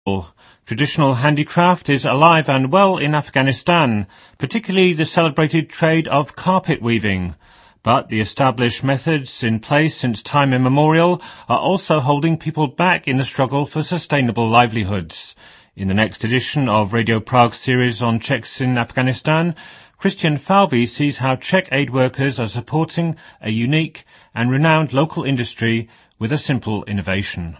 Traditional handicraft is alive and well in Afghanistan, particularly the celebrated trade of carpet weaving. But the established methods in place since time immemorial are also holding people back in the struggle for sustainable livelihoods. In the next edition of Radio Prague's series on Czechs in Afghanistan, Christian Falvey sees how Czech aid workers are supporting a unique and renowned local industry with a simple innovation.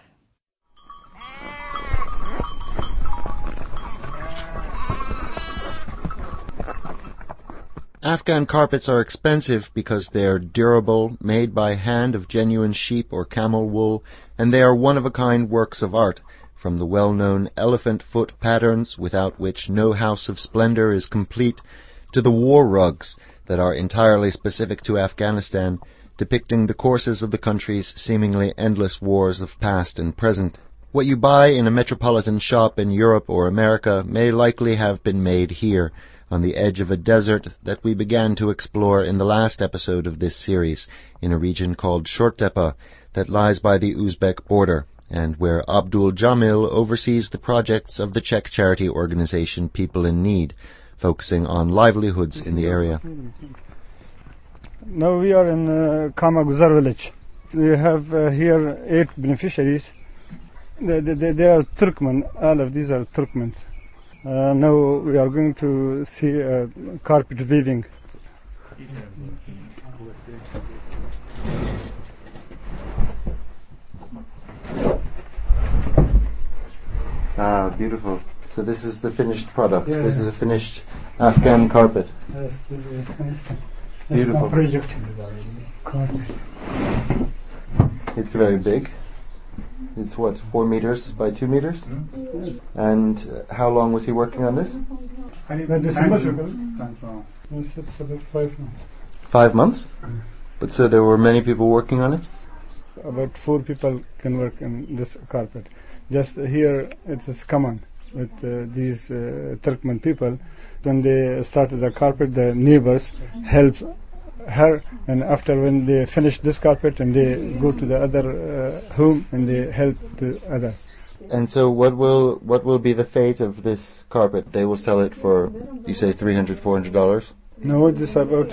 Afghan carpets are expensive because they are durable, made by hand of genuine sheep or camel wool, and they are one-of-a-kind works of art, from the well-known elephant foot patterns, without which no house of splendor is complete, to the war rugs that are entirely specific to Afghanistan, depicting the courses of the country's seemingly endless wars of past and present. What you buy in a metropolitan shop in Europe or America may likely have been made here, on the edge of a desert that we began to explore in the last episode of this series, in a region called Shortepa that lies by the Uzbek border, and where Abdul Jamil oversees the projects of the Czech charity organization People in Need, focusing on livelihoods in the area. Now we are in Kamaguzar village. We have here 8 beneficiaries. They are Turkmen. All of these are Turkmens. Now we are going to see carpet weaving. Ah, beautiful. So this is the finished product. Yeah. This is a finished Afghan carpet. Yes, this is finished. Beautiful. Project. Carpet. It's very big. It's what, 4 meters by 2 meters? And how long was he working on this? It's about 5 months. 5 months? But so there were many people working on it? About 4 people can work in this carpet. Just here it is common with these Turkmen people. When they started the carpet, the neighbors helped her, and after when they finish this carpet and they go to the other home and they help the others. And so what will be the fate of this carpet? They will sell it for, you say, $300, $400? No, this is about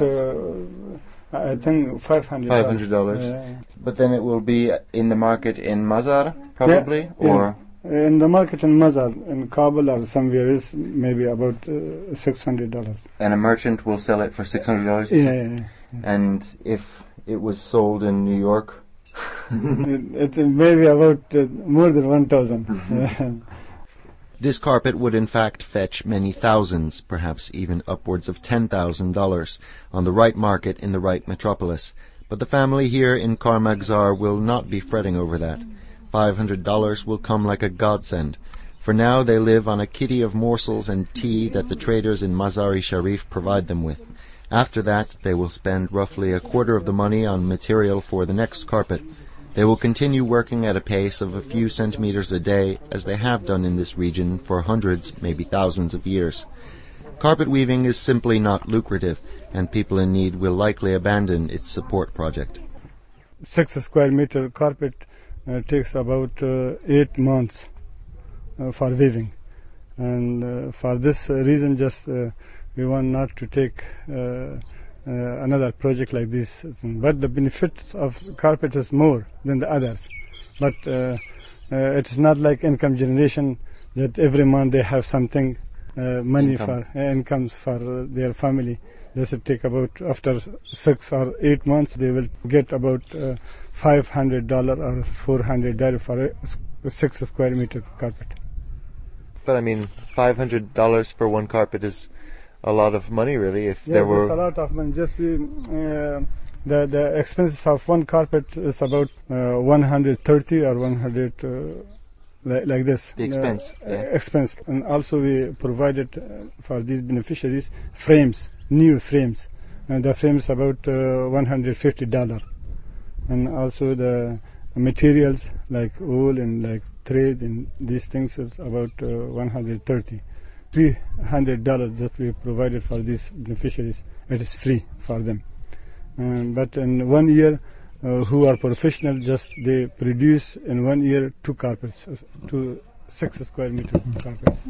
I think $500. $500. But then it will be in the market in Mazar, probably, or in the market in Mazar, in Kabul or somewhere else, maybe about $600. And a merchant will sell it for $600? Yeah. And if it was sold in New York? It's maybe about more than 1,000. This carpet would in fact fetch many thousands, perhaps even upwards of $10,000, on the right market in the right metropolis. But the family here in Karmagzar will not be fretting over that. $500 will come like a godsend. For now they live on a kitty of morsels and tea that the traders in Mazar-i Sharif provide them with. After that, they will spend roughly a quarter of the money on material for the next carpet. They will continue working at a pace of a few centimeters a day, as they have done in this region for hundreds, maybe thousands of years. Carpet weaving is simply not lucrative, and People in Need will likely abandon its support project. 6 square meter carpet takes about 8 months for weaving. And for this reason, just we want not to take another project like this. But the benefits of carpet is more than the others. But it is not like income generation that every month they have something, money for incomes for their family. This will take about, after 6 or 8 months, they will get about $500 or $400 for a 6 square meter carpet. But I mean, $500 for one carpet is a lot of money, really. If there were a lot of money. Just the expenses of one carpet is about 130 or 100, like this. The expense. Expense, and also we provided for these beneficiaries frames, new frames, and the frames about $150, and also the materials like wool and like thread and these things is about $130. $300 that we provided for these beneficiaries. It is free for them. But in 1 year, who are professional, just they produce in 1 year 2 carpets, 2 6 square meter carpets.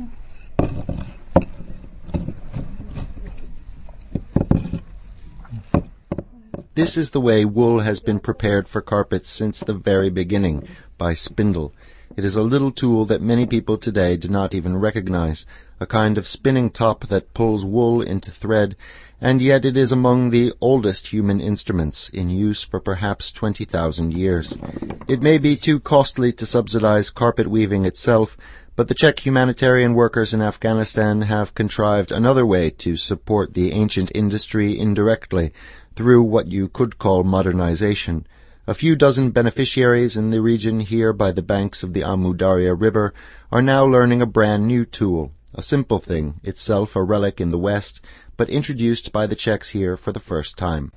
This is the way wool has been prepared for carpets since the very beginning, by spindle. It is a little tool that many people today do not even recognize, a kind of spinning top that pulls wool into thread, and yet it is among the oldest human instruments, in use for perhaps 20,000 years. It may be too costly to subsidize carpet weaving itself, but the Czech humanitarian workers in Afghanistan have contrived another way to support the ancient industry indirectly, through what you could call modernization. A few dozen beneficiaries in the region here by the banks of the Amu Darya River are now learning a brand new tool, a simple thing, itself a relic in the West, but introduced by the Czechs here for the first time.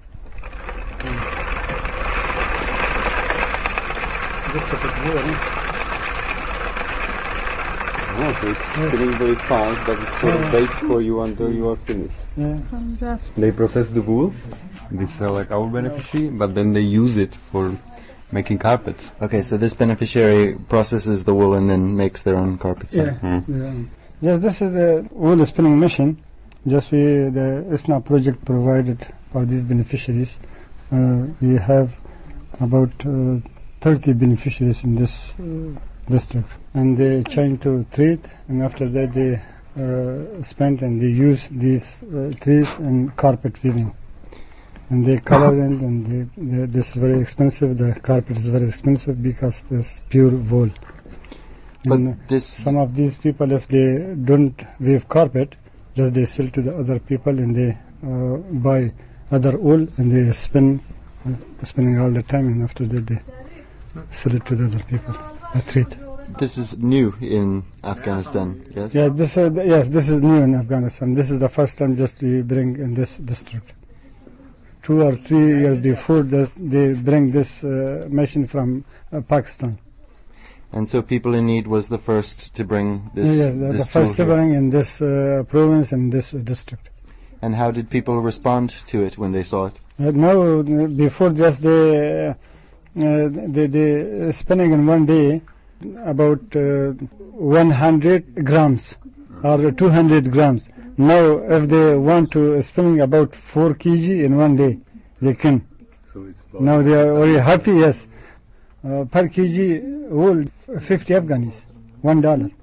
Oh, so it's spinning very fast, but it sort of waits for you until you are finished. Yeah. They process the wool. These are like our beneficiary, but then they use it for making carpets. Okay, so this beneficiary processes the wool and then makes their own carpets. Yeah. Yes, this is the wool spinning machine. Just the ISNA project provided for these beneficiaries. We have about 30 beneficiaries in this district, and they trying to treat, and after that they spend and they use these trees in carpet weaving. And they color it, and this is very expensive. The carpet is very expensive because it's pure wool. But some of these people, if they don't weave carpet, just they sell to the other people, and they buy other wool, and they spinning all the time, and after that they sell it to the other people. Treat. This is new in Afghanistan, yes? Yeah, this is new in Afghanistan. This is the first time just we bring in this district. 2 or 3 years before this, they bring this machine from Pakistan. And so People in Need was the first to bring this the first to bring in this province and this district. And how did people respond to it when they saw it? No, before just they spinning in one day about 100 grams or 200 grams. Now, if they want to spinning about 4 kg in one day, they can. So it's Now they are very happy, yes. Per kg wool, 50 Afghanis, $1.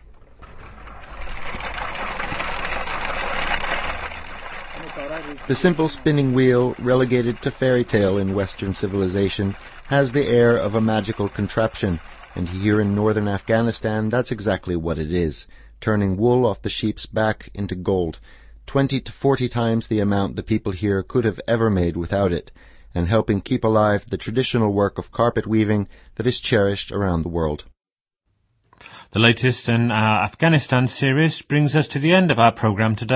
The simple spinning wheel, relegated to fairy tale in Western civilization, has the air of a magical contraption, and here in northern Afghanistan that's exactly what it is. Turning wool off the sheep's back into gold, 20 to 40 times the amount the people here could have ever made without it, and helping keep alive the traditional work of carpet weaving that is cherished around the world. The latest in our Afghanistan series brings us to the end of our programme today.